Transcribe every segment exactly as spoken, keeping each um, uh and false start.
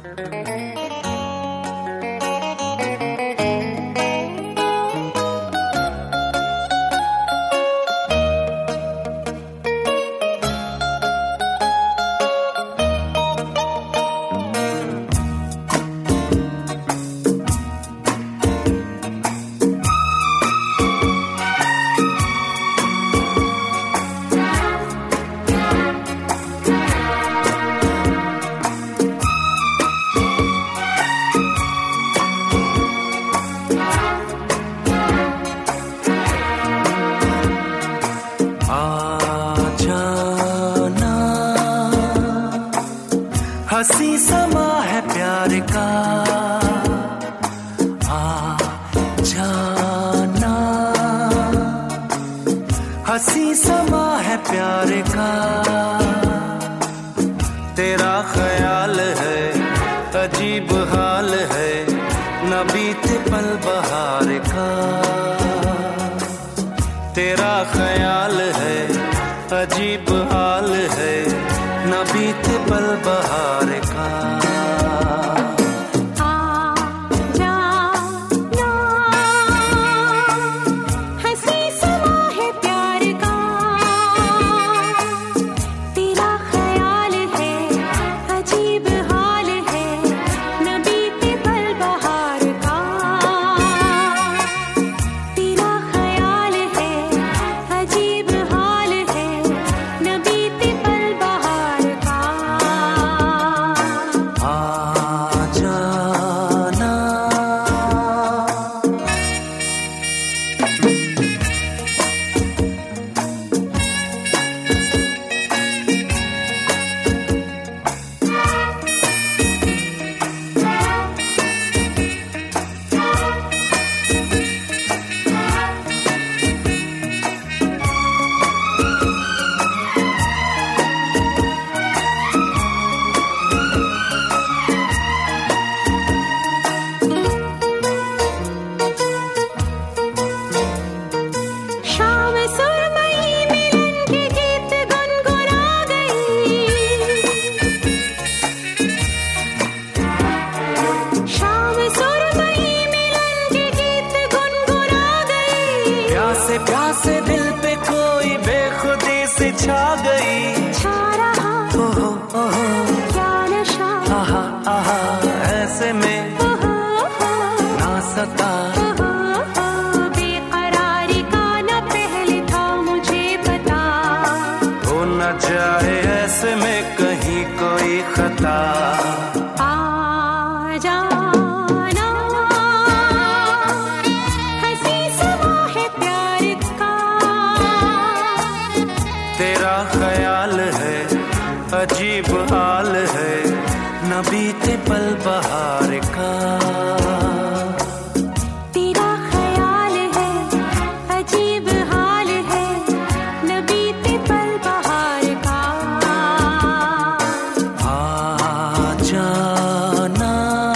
हंसी समा है प्यार का आ जाना, हंसी समा है प्यार का। तेरा ख्याल है अजीब हाल है, न बीते पल बहार का। तेरा ख्याल है अजीब हाल है, न बीते पल बहार का। प्यासे प्यासे दिल पे कोई बेखुदी से छा गई, छा रहा ओहो ओहो क्या नशा, आहा आहा ऐसे में ओहो ओहो ना सता। ओहो ओहो बेकरारी का न पहले था मुझे पता, हो न जाए ऐसे में कहीं कोई खता। आ जाना हंसी समा है प्यार का। तेरा ख्याल है अजीब हाल है, न बीते पल बहार का। तेरा ख्याल है अजीब हाल है, न बीते पल बहार का। आ जाना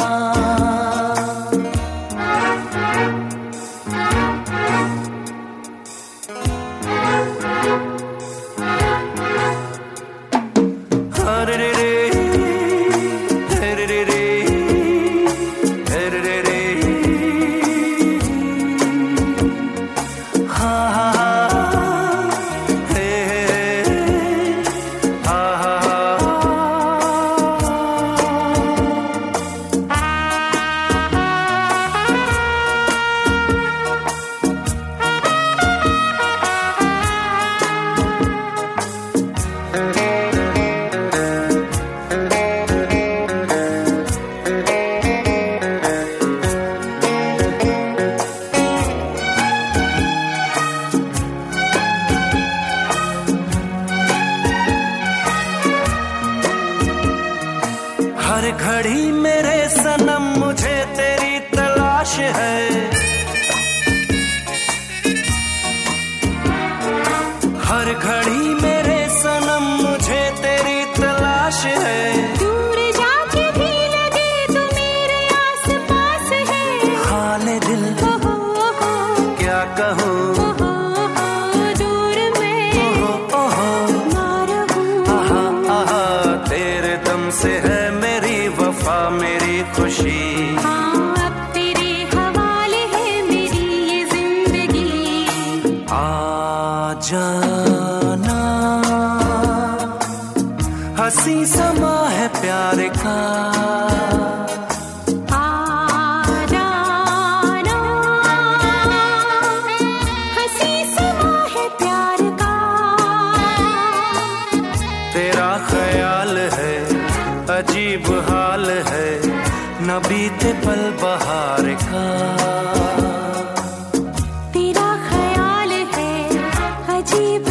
रे रे रे रे रे रे रे हा हा हे हा हा। हर घड़ी मेरे सनम मुझे तेरी तलाश है, हर घड़ी मेरे सनम मुझे तेरी तलाश है। दूर जाके भी लगे तो मेरे आस पास है, हाले दिल ओहो ओहो क्या कहूँ, ओहो ओहो दूर में ओहो ओहो ना रहूं। आहा आहा तेरे दम से है मेरी वफा में खुशी। हाँ अब तेरे हवाले है मेरी ये जिंदगी। आ जाना हंसी समा है प्यार का। आ जाना हंसी समा है प्यार का। तेरा ख्याल है अजीब हाल है न बीते पल बहार का। तेरा ख्याल है अजीब